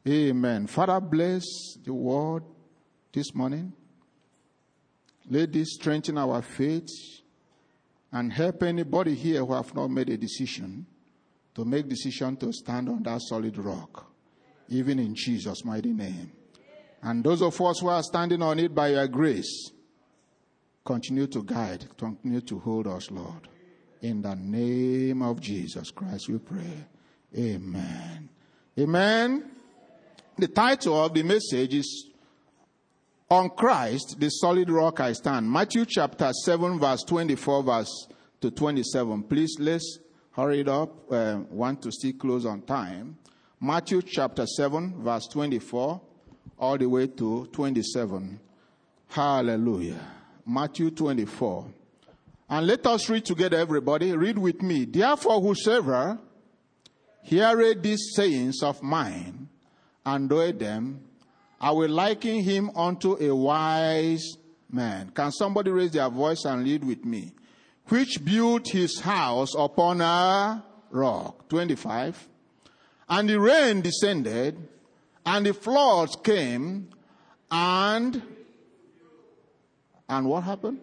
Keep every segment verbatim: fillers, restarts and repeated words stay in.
Amen. Father, bless the word this morning. Let this strengthen our faith and help anybody here who have not made a decision to make decision to stand on that solid rock, even in Jesus' mighty name. And those of us who are standing on it by your grace, continue to guide, continue to hold us, Lord. In the name of Jesus Christ we pray. Amen. Amen. The title of the message is On Christ, the Solid Rock I Stand. Matthew chapter seven, verse twenty-four, verse to twenty-seven. Please, let's hurry it up. Uh, want to stick close on time. Matthew chapter seven, verse twenty-four, all the way to twenty-seven. Hallelujah. Matthew twenty-four. And let us read together, everybody. Read with me. Therefore, whosoever heareth these sayings of mine, and doeth them, I will liken him unto a wise man. Can somebody raise their voice and read with me? Which built his house upon a rock. twenty-five. And the rain descended, and the floods came, and... And what happened?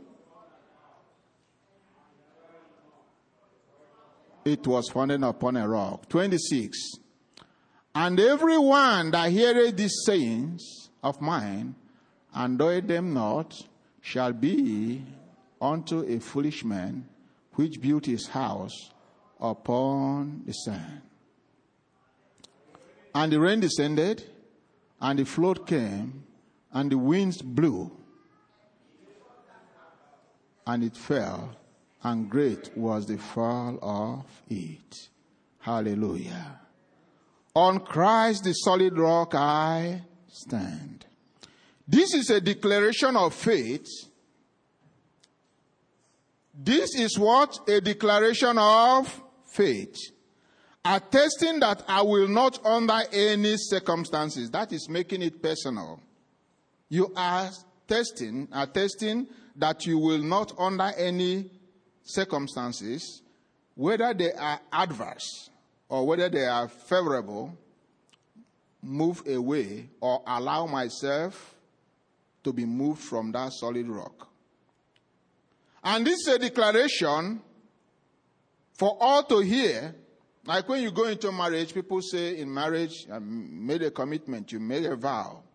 It was founded upon a rock. twenty-six. And every one that heareth these sayings of mine, and doeth them not, shall be unto a foolish man, which built his house upon the sand. And the rain descended, and the flood came, and the winds blew, and it fell, and great was the fall of it. Hallelujah. On Christ, the solid rock, I stand. This is a declaration of faith. This is what? A declaration of faith. Attesting that I will not under any circumstances. That is making it personal. You are testing, attesting that you will not under any circumstances, whether they are adverse or whether they are favorable, move away or allow myself to be moved from that solid rock. And this is a declaration for all to hear. Like when you go into marriage, people say in marriage, I made a commitment, you made a vow,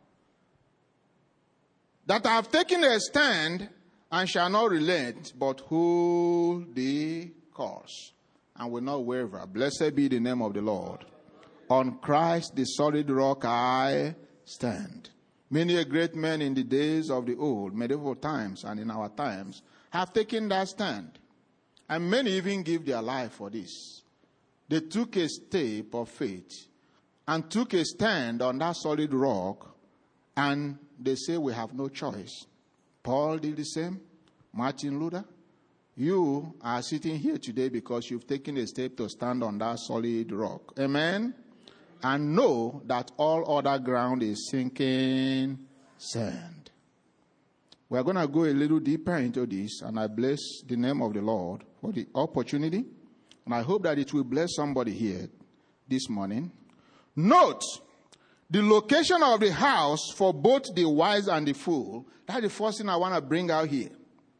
that I have taken a stand and shall not relent, but hold the course, and will not waver. Blessed be the name of the Lord. On Christ, the solid rock, I stand. Many a great men in the days of the old, medieval times, and in our times, have taken that stand. And many even give their life for this. They took a step of faith and took a stand on that solid rock, and they say we have no choice. Paul did the same. Martin Luther. You are sitting here today because you've taken a step to stand on that solid rock. Amen? And know that all other ground is sinking sand. We're going to go a little deeper into this, and I bless the name of the Lord for the opportunity. And I hope that it will bless somebody here this morning. Note the location of the house for both the wise and the fool. That's the first thing I want to bring out here.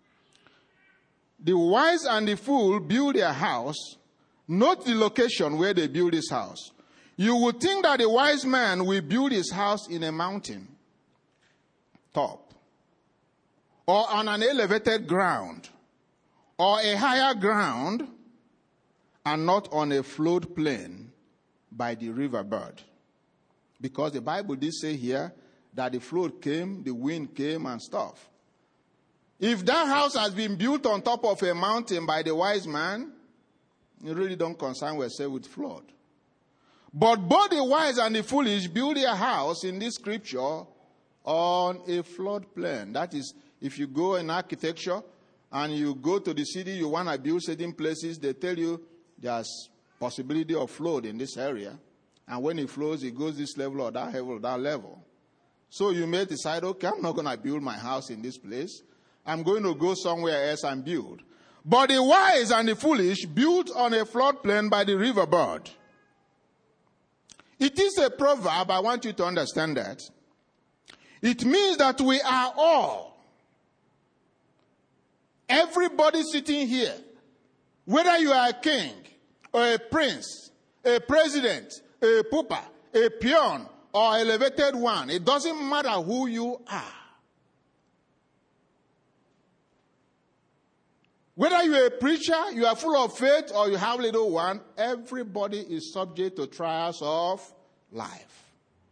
The wise and the fool build their house. Note the location where they build this house. You would think that the wise man will build his house in a mountain top, or on an elevated ground, or a higher ground, and not on a flood plain by the riverbed. Because the Bible did say here that the flood came, the wind came and stuff. If that house has been built on top of a mountain by the wise man, you really don't concern yourself with flood. But both the wise and the foolish build their house in this scripture on a flood plain. That is, if you go in architecture and you go to the city, you want to build certain places, they tell you there's possibility of flood in this area. And when it flows, it goes this level or that level or that level. So you may decide, okay, I'm not going to build my house in this place. I'm going to go somewhere else and build. But the wise and the foolish built on a floodplain by the riverbed. It is a proverb. I want you to understand that. It means that we are all, everybody sitting here, whether you are a king or a prince, a president, a pupa, a peon, or elevated one, it doesn't matter who you are. Whether you're a preacher, you are full of faith, or you have little one, everybody is subject to trials of life.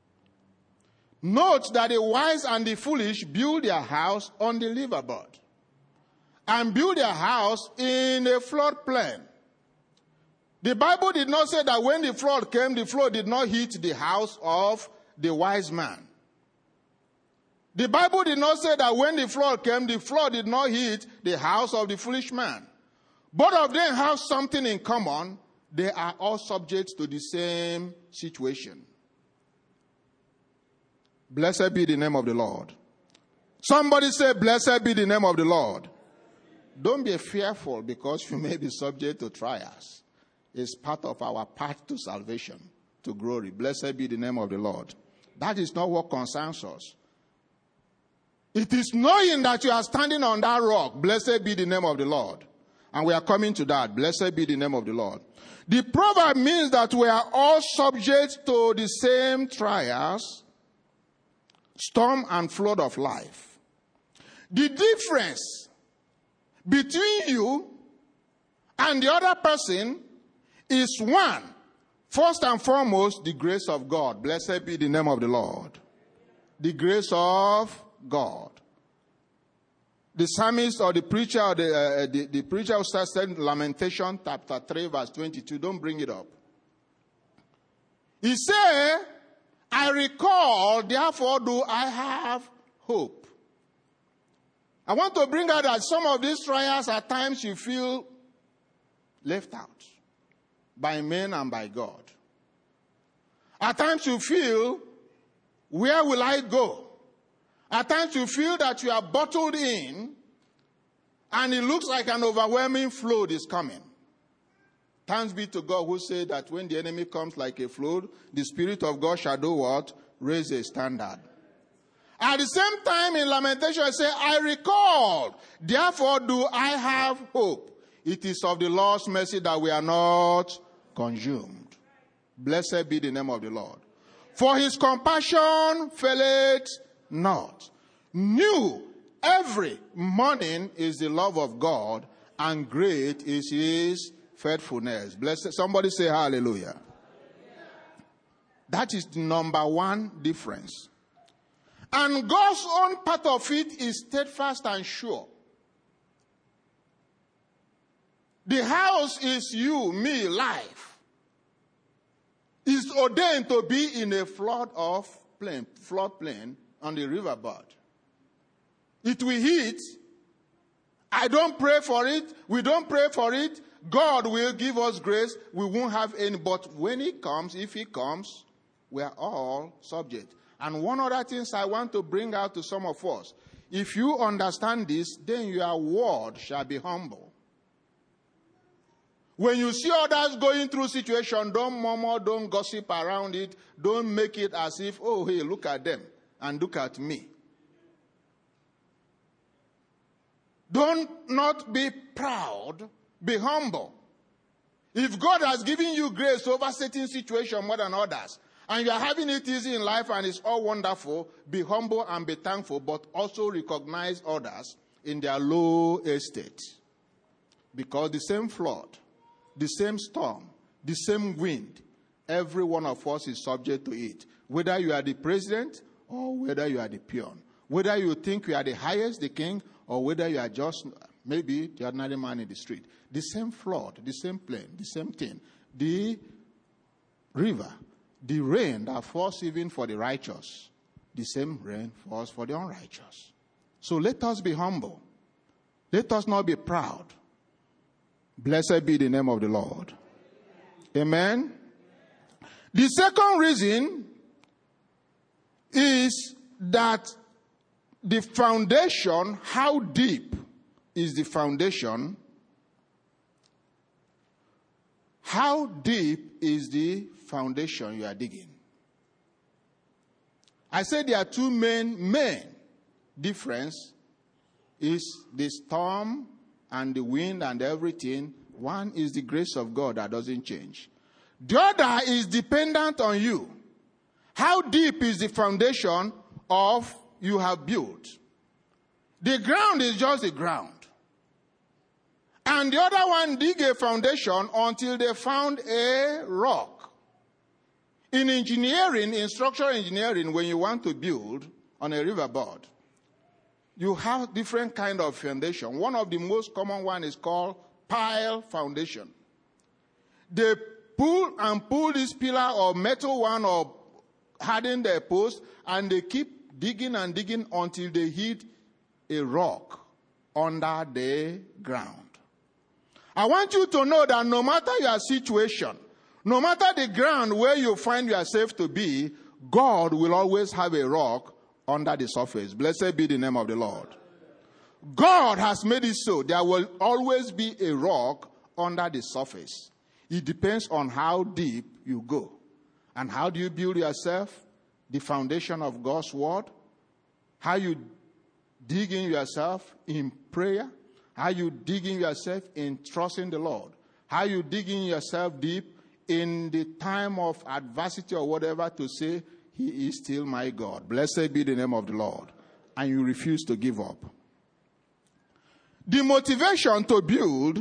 Note that the wise and the foolish build their house on the riverboard and build their house in a floodplain. The Bible did not say that when the flood came, the flood did not hit the house of the wise man. The Bible did not say that when the flood came, the flood did not hit the house of the foolish man. Both of them have something in common. They are all subject to the same situation. Blessed be the name of the Lord. Somebody say, blessed be the name of the Lord. Don't be fearful because you may be subject to trials. It's part of our path to salvation, to glory. Blessed be the name of the Lord. That is not what concerns us. It is knowing that you are standing on that rock. Blessed be the name of the Lord. And we are coming to that. Blessed be the name of the Lord. The proverb means that we are all subject to the same trials, storm and flood of life. The difference between you and the other person is one. First and foremost, the grace of God. Blessed be the name of the Lord. The grace of God. The psalmist or the preacher or the, uh, the, the preacher who starts saying Lamentation chapter three verse twenty-two, don't bring it up. He said, I recall, therefore do I have hope. I want to bring out that some of these trials at times you feel left out by men and by God. At times you feel, where will I go? At times you feel that you are bottled in and it looks like an overwhelming flood is coming. Thanks be to God who said that when the enemy comes like a flood, the Spirit of God shall do what? Raise a standard. At the same time in Lamentation, I say, I recall, therefore do I have hope. It is of the Lord's mercy that we are not consumed. Blessed be the name of the Lord. For his compassion faileth not. New every morning is the love of God, and great is his faithfulness. Blessed. Somebody say hallelujah. That is the number one difference. And God's own part of it is steadfast and sure. The house is you, me, life. Is ordained to be in a flood of plain, flood plain on the riverboard. It will hit. I don't pray for it. We don't pray for it. God will give us grace. We won't have any. But when it comes, if it comes, we are all subject. And one other thing I want to bring out to some of us. If you understand this, then your word shall be humble. When you see others going through situation, don't murmur, don't gossip around it. Don't make it as if, oh, hey, look at them and look at me. Don't not be proud, be humble. If God has given you grace over certain situations more than others, and you are having it easy in life and it's all wonderful, be humble and be thankful, but also recognize others in their low estate. Because the same flood, the same storm, the same wind, every one of us is subject to it. Whether you are the president or whether you are the peon. Whether you think you are the highest, the king, or whether you are just maybe the ordinary man in the street. The same flood, the same plain, the same thing. The river, the rain that falls even for the righteous, the same rain falls for the unrighteous. So let us be humble. Let us not be proud. Blessed be the name of the Lord. Amen. The second reason is that the foundation, how deep is the foundation? How deep is the foundation you are digging? I said there are two main, main difference is the storm and the wind and everything. One is the grace of God that doesn't change. The other is dependent on you. How deep is the foundation of you have built? The ground is just the ground. And the other one dig a foundation until they found a rock. In engineering, in structural engineering, when you want to build on a riverboard, you have different kind of foundation. One of the most common one is called pile foundation. They pull and pull this pillar or metal one or harden the post, and they keep digging and digging until they hit a rock under the ground. I want you to know that no matter your situation, no matter the ground where you find yourself to be, God will always have a rock under the surface. Blessed be the name of the Lord. God has made it so. There will always be a rock under the surface. It depends on how deep you go. And how do you build yourself? The foundation of God's word. How you dig in yourself in prayer. How you dig in yourself in trusting the Lord. How you dig in yourself deep in the time of adversity or whatever to say, He is still my God. Blessed be the name of the Lord. And you refuse to give up. The motivation to build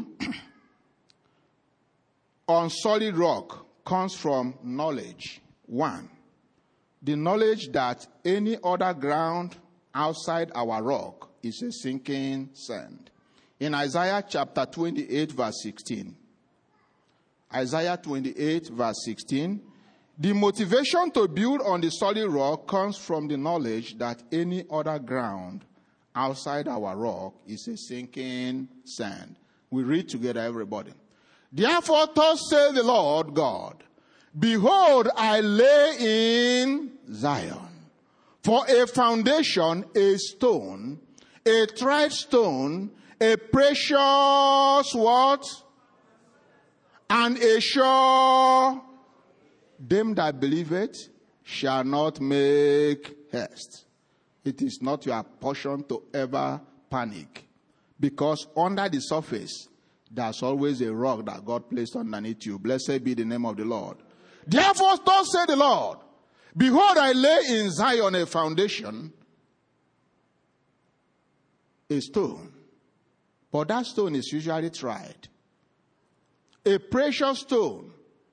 on solid rock comes from knowledge. One, the knowledge that any other ground outside our rock is a sinking sand. In Isaiah chapter twenty-eight, verse sixteen. Isaiah twenty-eight, verse sixteen. The motivation to build on the solid rock comes from the knowledge that any other ground outside our rock is a sinking sand. We read together, everybody. Therefore, thus says the Lord God, behold, I lay in Zion for a foundation, a stone, a tried stone, a precious what? And a sure, them that believe it shall not make haste. It is not your portion to ever panic. Because under the surface, there's always a rock that God placed underneath you. Blessed be the name of the Lord. Therefore, thus said the Lord, behold, I lay in Zion a foundation, a stone. But that stone is usually tried. A precious stone.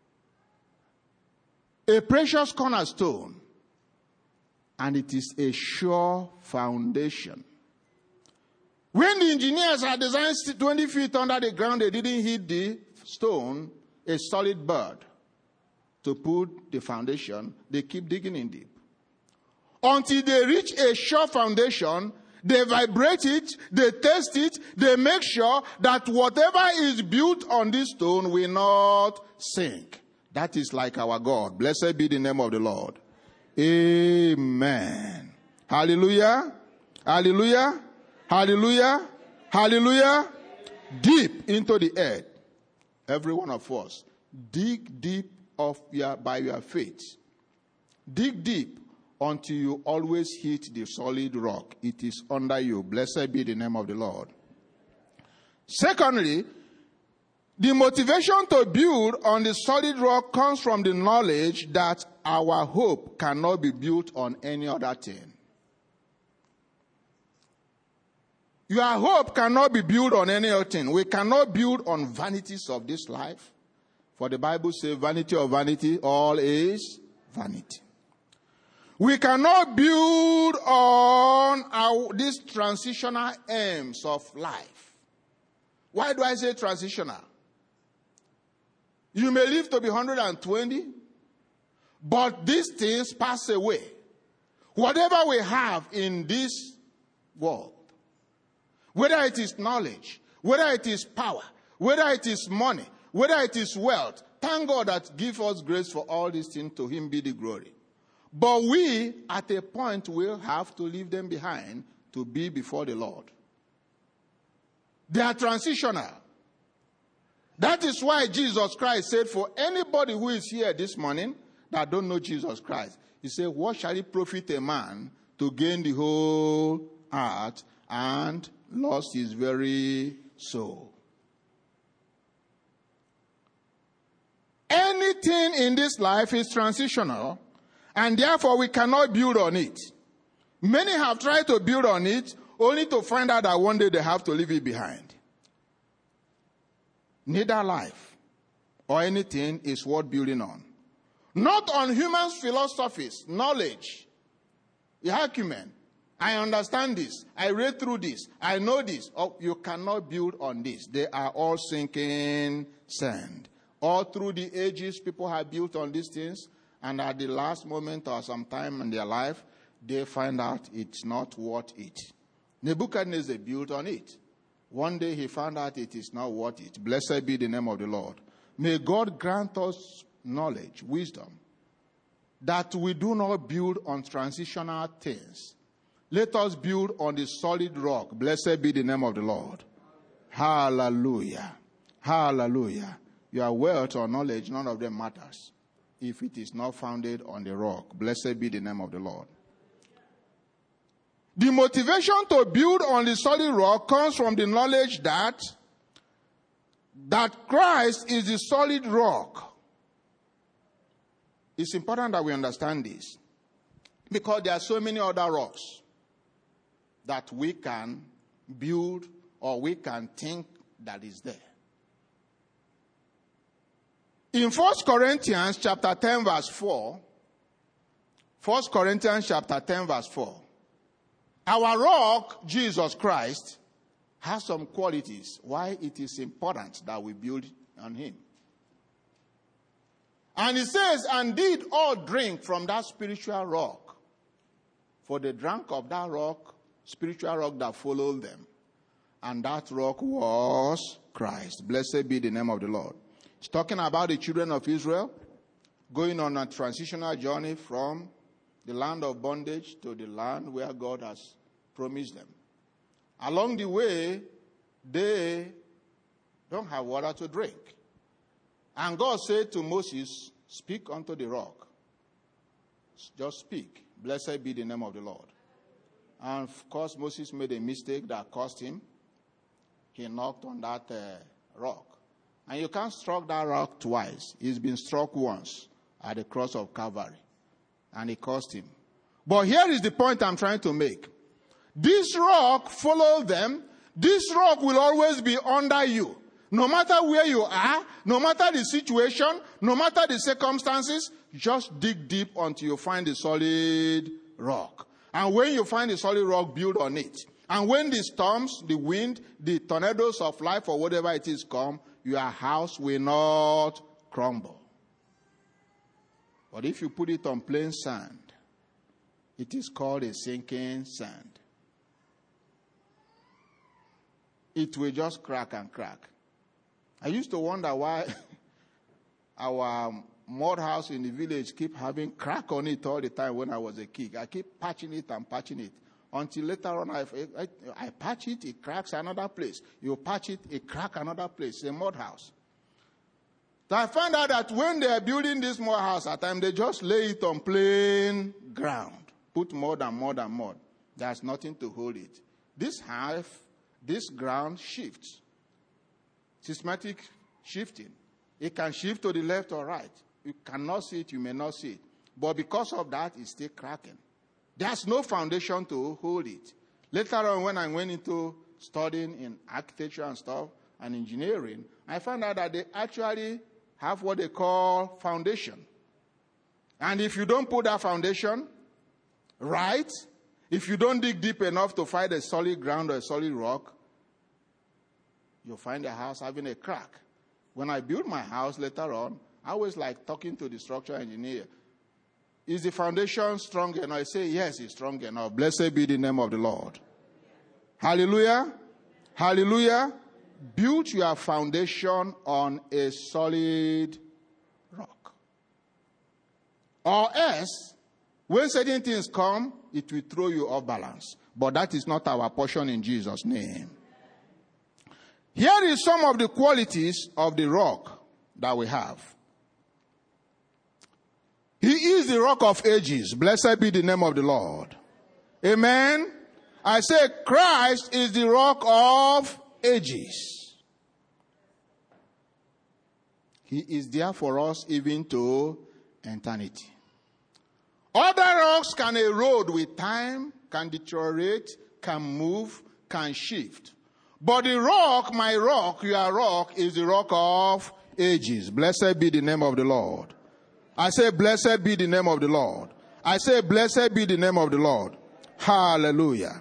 A precious cornerstone. And it is a sure foundation. When the engineers had designed twenty feet under the ground, they didn't hit the stone, a solid bird, to put the foundation. They keep digging in deep. Until they reach a sure foundation, they vibrate it, they test it, they make sure that whatever is built on this stone will not sink. That is like our God. Blessed be the name of the Lord. Amen. Hallelujah. Hallelujah. Hallelujah. Hallelujah. Deep into the earth. Every one of us. Dig deep of your, by your faith. Dig deep until you always hit the solid rock. It is under you. Blessed be the name of the Lord. Secondly, the motivation to build on the solid rock comes from the knowledge that our hope cannot be built on any other thing. Your hope cannot be built on any other thing. We cannot build on vanities of this life. For the Bible says, vanity of vanity, all is vanity. We cannot build on our, these transitional aims of life. Why do I say transitional? You may live to be one hundred twenty, but these things pass away. Whatever we have in this world, whether it is knowledge, whether it is power, whether it is money, whether it is wealth, thank God that gives us grace for all these things. To Him be the glory. But we, at a point, will have to leave them behind to be before the Lord. They are transitional. That is why Jesus Christ said, for anybody who is here this morning that don't know Jesus Christ. He said, what shall it profit a man to gain the whole earth and lost his very soul? Anything in this life is transitional, and therefore we cannot build on it. Many have tried to build on it, only to find out that one day they have to leave it behind. Neither life or anything is worth building on. Not on human philosophies, knowledge, argument. I understand this. I read through this. I know this. Oh, you cannot build on this. They are all sinking sand. All through the ages, people have built on these things, and at the last moment or some time in their life, they find out it's not worth it. Nebuchadnezzar built on it. One day he found out it is not worth it. Blessed be the name of the Lord. May God grant us knowledge, wisdom, that we do not build on transitional things. Let us build on the solid rock. Blessed be the name of the Lord. Hallelujah. Hallelujah. Your wealth or knowledge, none of them matters if it is not founded on the rock. Blessed be the name of the Lord. The motivation to build on the solid rock comes from the knowledge that that Christ is the solid rock. It's important that we understand this, because there are so many other rocks that we can build or we can think that is there. In First Corinthians chapter ten verse four, First Corinthians chapter ten verse four, our rock, Jesus Christ, has some qualities why it is important that we build on him. And it says, and did all drink from that spiritual rock, for they drank of that rock, spiritual rock that followed them. And that rock was Christ. Blessed be the name of the Lord. It's talking about the children of Israel going on a transitional journey from the land of bondage to the land where God has promised them. Along the way, they don't have water to drink. And God said to Moses, speak unto the rock. Just speak. Blessed be the name of the Lord. And of course, Moses made a mistake that cost him. He knocked on that uh, rock. And you can't strike that rock twice. He's been struck once at the cross of Calvary. And it cost him. But here is the point I'm trying to make. This rock followed them. This rock will always be under you. No matter where you are, no matter the situation, no matter the circumstances, just dig deep until you find the solid rock. And when you find the solid rock, build on it. And when the storms, the wind, the tornadoes of life or whatever it is come, your house will not crumble. But if you put it on plain sand, it is called a sinking sand. It will just crack and crack. I used to wonder why our mud house in the village keep having crack on it all the time when I was a kid. I keep patching it and patching it. Until later on, I, I, I patch it, it cracks another place. You patch it, it cracks another place. It's a mud house. So I found out that when they are building this mud house, at times they just lay it on plain ground. Put mud and mud and mud. There's nothing to hold it. This half, this ground shifts. Systematic shifting. It can shift to the left or right. You cannot see it, you may not see it. But because of that, it's still cracking. There's no foundation to hold it. Later on, when I went into studying in architecture and stuff and engineering, I found out that they actually have what they call foundation. And if you don't put that foundation right, if you don't dig deep enough to find a solid ground or a solid rock, you'll find the house having a crack. When I built my house later on, I was like talking to the structural engineer. Is the foundation strong enough? I say, yes, it's strong enough. Blessed be the name of the Lord. Hallelujah. Hallelujah. Build your foundation on a solid rock. Or else, when certain things come, it will throw you off balance. But that is not our portion in Jesus' name. Here is some of the qualities of the rock that we have. He is the rock of ages. Blessed be the name of the Lord. Amen. I say Christ is the rock of ages. He is there for us even to eternity. Other rocks can erode with time, can deteriorate, can move, can shift. But the rock, my rock, your rock, is the rock of ages. Blessed be the name of the Lord. I say, blessed be the name of the Lord. I say, blessed be the name of the Lord. Hallelujah.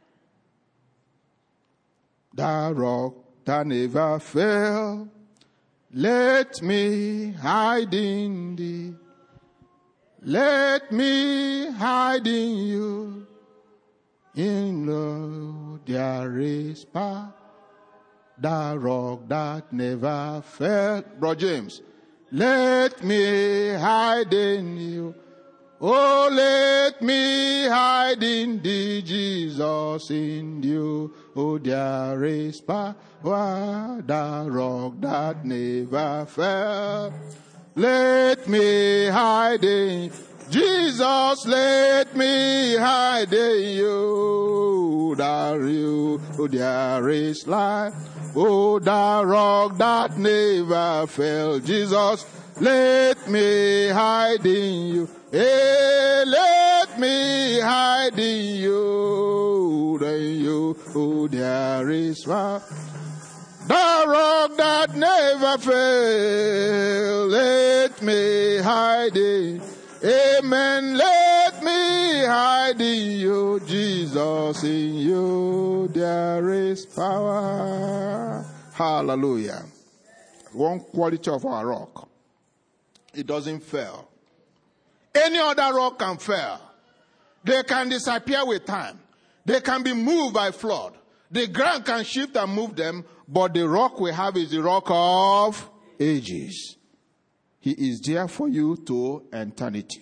The rock that never fell, let me hide in thee. Let me hide in you. In love there is power. The rock that never fell. Bro James. Let me hide in you. Oh, let me hide in thee, Jesus, in you. Oh, there is power, the rock that never fell. Let me hide in Jesus, let me hide in you. There you, oh, there is life. Oh, the rock that never fell. Jesus, let me hide in you. Hey, let me hide in you, in you, oh, there is one. The rock that never fail, let me hide in. Amen, let me hide in you, Jesus, in you, there is power. Hallelujah. One quality of our rock, it doesn't fail. Any other rock can fail. They can disappear with time. They can be moved by flood. The ground can shift and move them, but the rock we have is the rock of ages. He is there for you to eternity.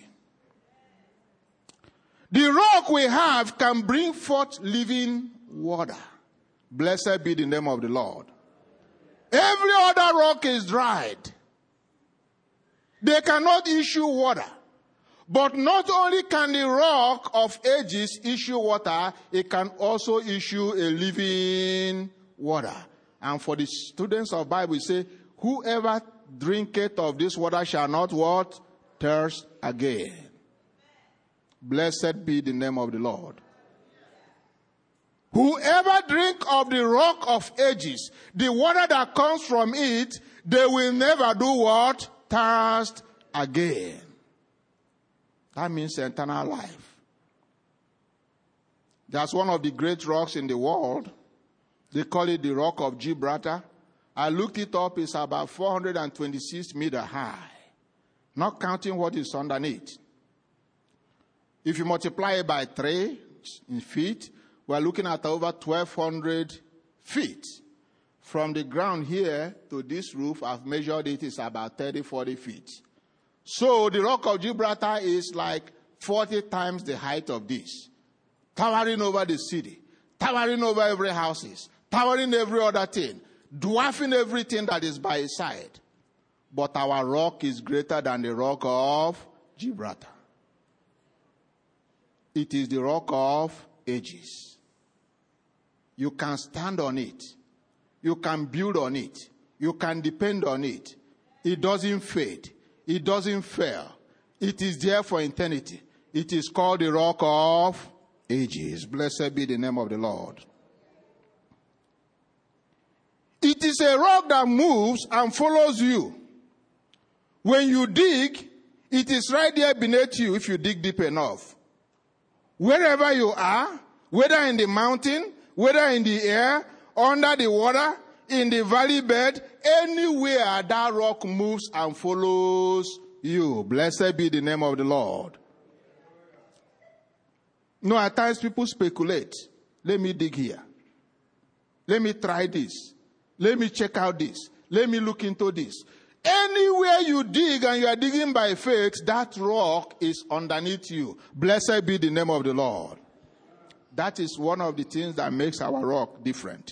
The rock we have can bring forth living water. Blessed be the name of the Lord. Every other rock is dried. They cannot issue water. But not only can the rock of ages issue water, it can also issue a living water. And for the students of Bible, it say, whoever drinketh of this water shall not what? Thirst again. Blessed be the name of the Lord. Whoever drink of the rock of ages, the water that comes from it, they will never do what? Thirst again. That means eternal life. That's one of the great rocks in the world. They call it the Rock of Gibraltar. I looked it up. It's about four hundred twenty-six meters high. Not counting what is underneath. If you multiply it by three in feet, we're looking at over twelve hundred feet. From the ground here to this roof, I've measured it, it's about thirty, forty feet. So the Rock of Gibraltar is like forty times the height of this. Towering over the city. Towering over every houses. Towering every other thing. Dwarfing everything that is by its side. But our rock is greater than the Rock of Gibraltar. It is the Rock of ages. You can stand on it. You can build on it. You can depend on it. It doesn't fade. It doesn't fail. It is there for eternity. It is called the Rock of ages. Blessed be the name of the Lord. It is a rock that moves and follows you. When you dig, it is right there beneath you if you dig deep enough. Wherever you are, whether in the mountain, whether in the air, under the water, in the valley bed, anywhere that rock moves and follows you. Blessed be the name of the Lord. No, at times people speculate. Let me dig here. Let me try this. Let me check out this. Let me look into this. Anywhere you dig and you are digging by faith, that rock is underneath you. Blessed be the name of the Lord. That is one of the things that makes our rock different.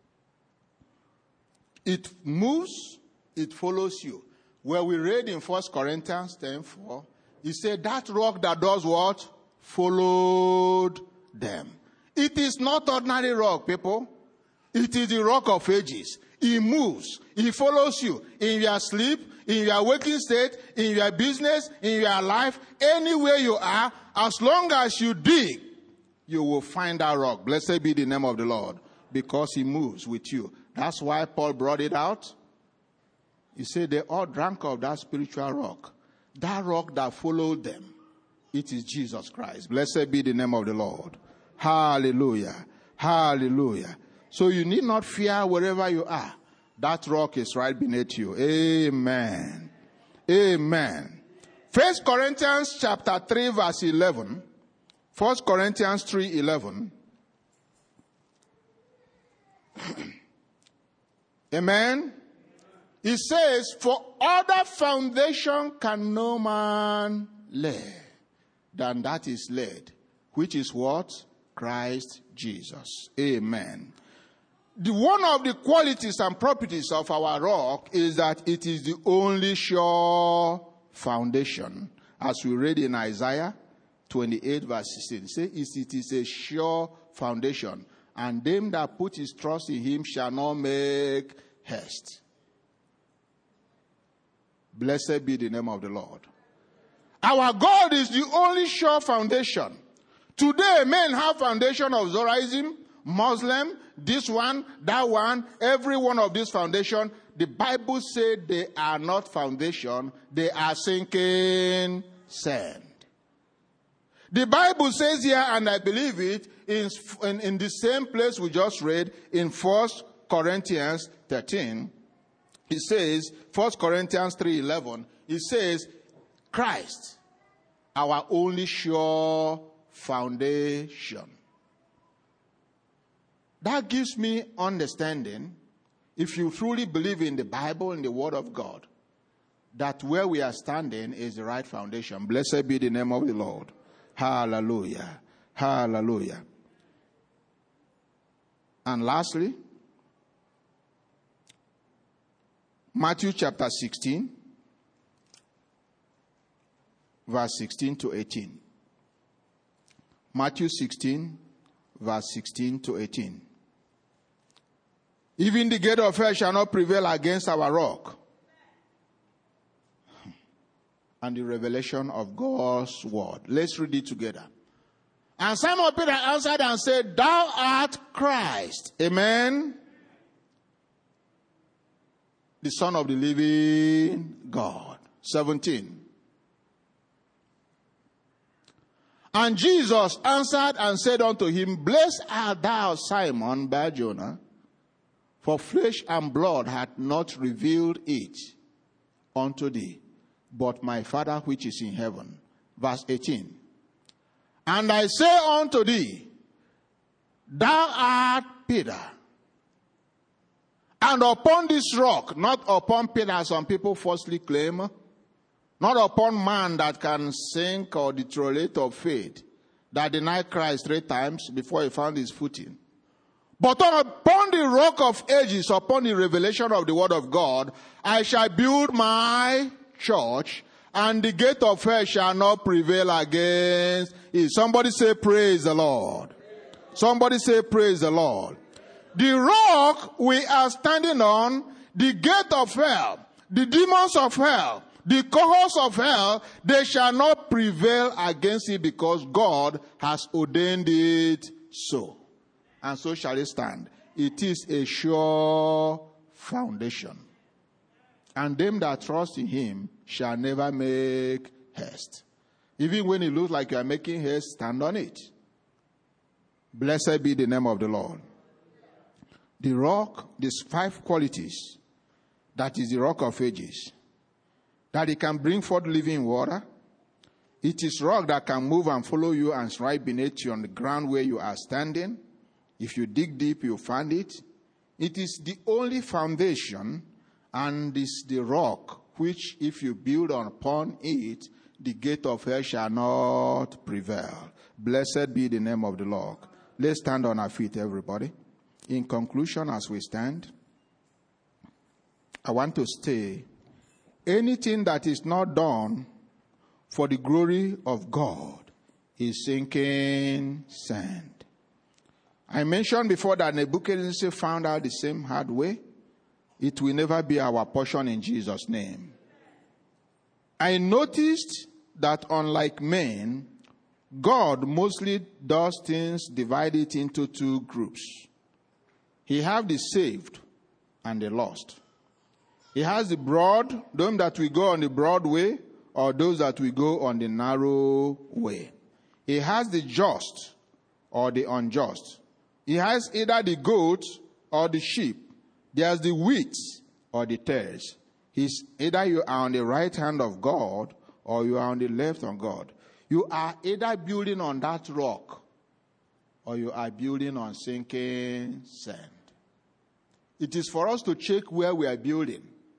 It moves, it follows you. Where we read in First Corinthians ten four, He said that rock that does what? Followed them. It is not ordinary rock, people. It is the rock of ages. He moves. He follows you in your sleep, in your waking state, in your business, in your life, anywhere you are. As long as you dig, you will find that rock. Blessed be the name of the Lord, because he moves with you. That's why Paul brought it out. He said they all drank of that spiritual rock. That rock that followed them. It is Jesus Christ. Blessed be the name of the Lord. Hallelujah. Hallelujah. So you need not fear wherever you are. That rock is right beneath you. Amen. Amen. First Corinthians chapter three verse eleven. First Corinthians three eleven. Amen. It says, for other foundation can no man lay than that is laid, which is what? Christ Jesus. Amen. The one of the qualities and properties of our rock is that it is the only sure foundation. As we read in Isaiah twenty-eight verse sixteen, say it is a sure foundation, and them that put his trust in him shall not make haste. Blessed be the name of the Lord. Our God is the only sure foundation. Today, men have foundation of Zoroastrianism, Muslim, this one, that one, every one of these foundation. The Bible said they are not foundation, they are sinking sand. The Bible says here, and I believe it, in, in, in the same place we just read, in First Corinthians thirteen, it says, First Corinthians three eleven, it says, Christ, our only sure foundation. That gives me understanding, if you truly believe in the Bible and the Word of God, that where we are standing is the right foundation. Blessed be the name of the Lord. Hallelujah. Hallelujah. And lastly, Matthew chapter sixteen, verse sixteen to eighteen. Matthew sixteen, verse sixteen to eighteen. Even the gate of hell shall not prevail against our rock. And the revelation of God's word. Let's read it together. And Simon Peter answered and said, thou art Christ. Amen. The Son of the living God. seventeen. And Jesus answered and said unto him, blessed art thou, Simon Bar-Jonah, for flesh and blood hath not revealed it unto thee, but my Father which is in heaven. Verse eighteen. And I say unto thee, thou art Peter, and upon this rock, not upon Peter, some people falsely claim, not upon man that can sink or deteriorate of faith, that denied Christ three times before he found his footing. But upon the rock of ages, upon the revelation of the word of God, I shall build my church, and the gate of hell shall not prevail against it. Somebody say, praise the Lord. Somebody say, praise the Lord. The rock we are standing on, the gate of hell, the demons of hell, the cohorts of hell, they shall not prevail against it, because God has ordained it so. And so shall it stand. It is a sure foundation. And them that trust in him shall never make haste. Even when it looks like you are making haste, stand on it. Blessed be the name of the Lord. The rock, these five qualities, that is the rock of ages, that it can bring forth living water. It is rock that can move and follow you and strike beneath you on the ground where you are standing. If you dig deep, you'll find it. It is the only foundation, and is the rock which, if you build upon it, the gate of hell shall not prevail. Blessed be the name of the Lord. Let's stand on our feet, everybody. In conclusion, as we stand, I want to say, anything that is not done for the glory of God is sinking sand. I mentioned before that Nebuchadnezzar found out the same hard way. It will never be our portion in Jesus' name. I noticed that unlike men, God mostly does things divided into two groups. He has the saved and the lost. He has the broad, those that we go on the broad way, or those that we go on the narrow way. He has the just or the unjust. He has either the goats or the sheep. There's the wheat or the tares. He's either you are on the right hand of God or you are on the left of God. You are either building on that rock or you are building on sinking sand. It is for us to check where we are building.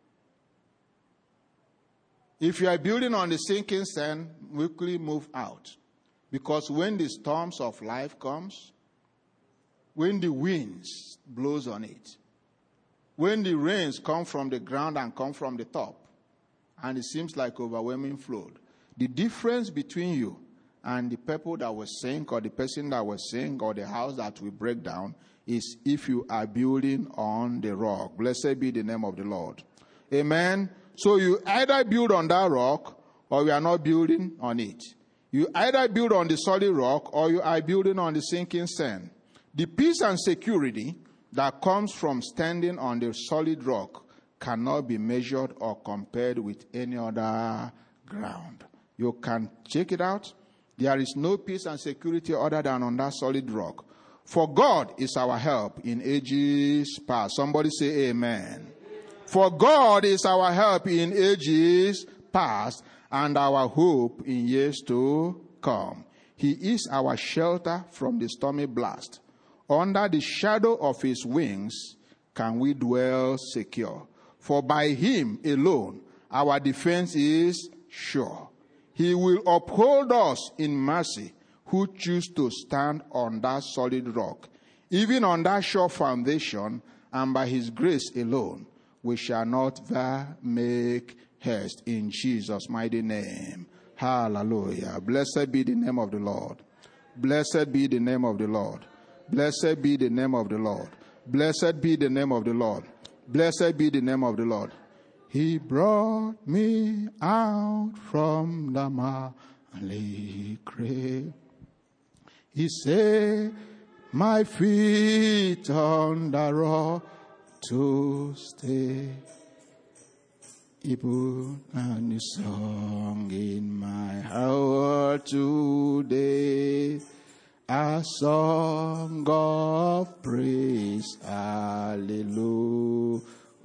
If you are building on the sinking sand, quickly move out. Because when the storms of life comes, when the winds blows on it, when the rains come from the ground and come from the top, and it seems like overwhelming flood, the difference between you and the people that will sink, or the person that will sink, or the house that will break down, is if you are building on the rock. Blessed be the name of the Lord. Amen. So you either build on that rock or you are not building on it. You either build on the solid rock or you are building on the sinking sand. The peace and security that comes from standing on the solid rock cannot be measured or compared with any other ground. You can check it out. There is no peace and security other than on that solid rock. For God is our help in ages past. Somebody say amen. For God is our help in ages past and our hope in years to come. He is our shelter from the stormy blast. Under the shadow of his wings can we dwell secure. For by him alone our defense is sure. He will uphold us in mercy who choose to stand on that solid rock. Even on that sure foundation, and by his grace alone, we shall not make haste in Jesus' mighty name. Hallelujah. Blessed be the name of the Lord. Blessed be the name of the Lord. Blessed be the name of the Lord. Blessed be the name of the Lord. Blessed be the name of the Lord. He brought me out from the miry grave. He set my feet on the rock to stay. He put a new song in my heart today, a song of praise, hallelujah.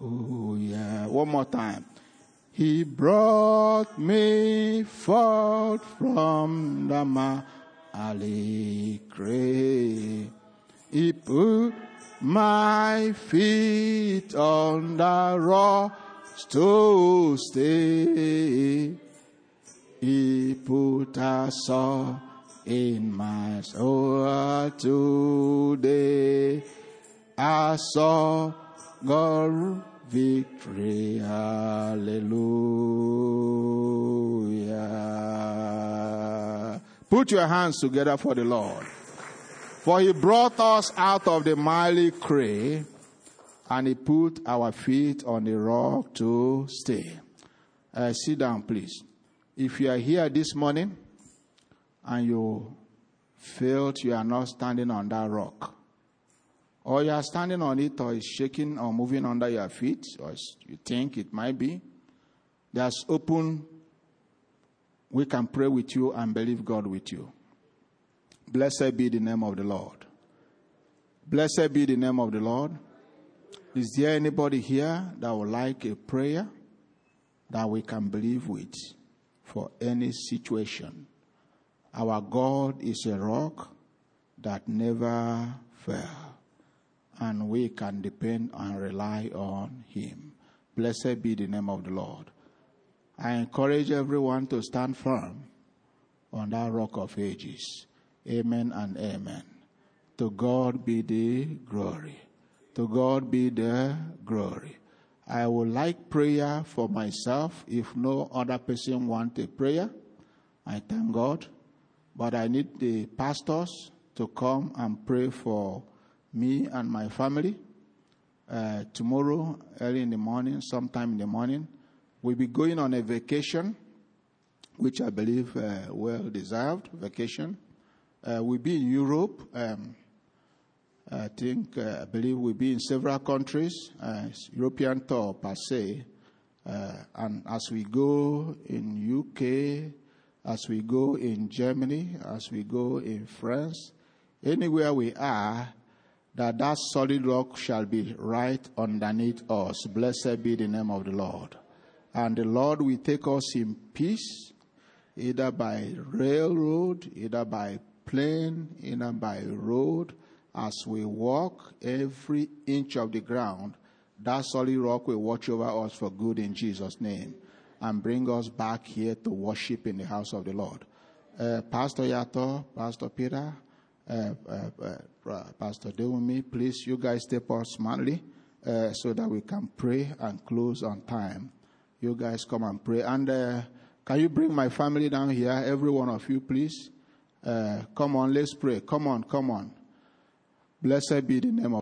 One more time. He brought me forth from the miry grave. He put my feet on the rock to stay. He put a song in my soul today, a song of victory, hallelujah. Put your hands together for the Lord. For he brought us out of the miry clay, and he put our feet on the rock to stay. Uh, sit down, please. If you are here this morning and you felt you are not standing on that rock, or you are standing on it, or it's shaking or moving under your feet, or you think it might be, there's open. We can pray with you and believe God with you. Blessed be the name of the Lord. Blessed be the name of the Lord. Is there anybody here that would like a prayer that we can believe with for any situation? Our God is a rock that never fell, and we can depend and rely on him. Blessed be the name of the Lord. I encourage everyone to stand firm on that rock of ages. Amen and amen. To God be the glory. To God be the glory. I would like prayer for myself. If no other person wants a prayer, I thank God. But I need the pastors to come and pray for me and my family. Uh, tomorrow, early in the morning, sometime in the morning, we'll be going on a vacation, which I believe uh, well-deserved vacation. Uh, we'll be in Europe. Um, I think, uh, I believe we'll be in several countries, uh, European tour per se. Uh, and as we go in U K, as we go in Germany, as we go in France, anywhere we are, that that solid rock shall be right underneath us. Blessed be the name of the Lord. And the Lord will take us in peace, either by railroad, either by plane, either by road. As we walk every inch of the ground, that solid rock will watch over us for good in Jesus' name and bring us back here to worship in the house of the Lord. Uh, Pastor Yato, Pastor Peter, Uh, uh, uh, Pastor Dewumi, please, you guys step out smartly uh, so that we can pray and close on time. You guys come and pray. And uh, can you bring my family down here, every one of you, please? Uh, come on, let's pray. Come on, come on. Blessed be the name of